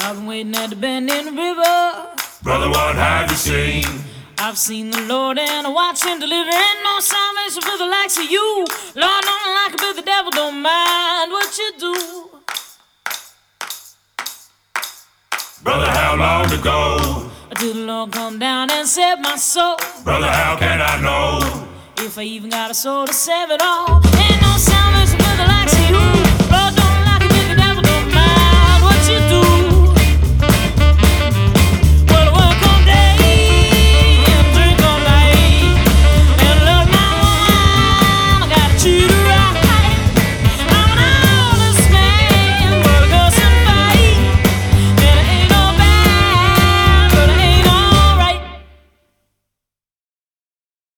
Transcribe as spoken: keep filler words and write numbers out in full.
I've been waiting at the bend in the river. Brother, what have you seen? I've seen the Lord and I watch him deliver. Ain't no salvation for the likes of you. Lord don't like it, but the devil don't mind what you do. Brother, how long to go? Till the Lord come down and save my soul. Brother, how can I know if I even got a soul to save it all? Ain't no salvation for the likes of you.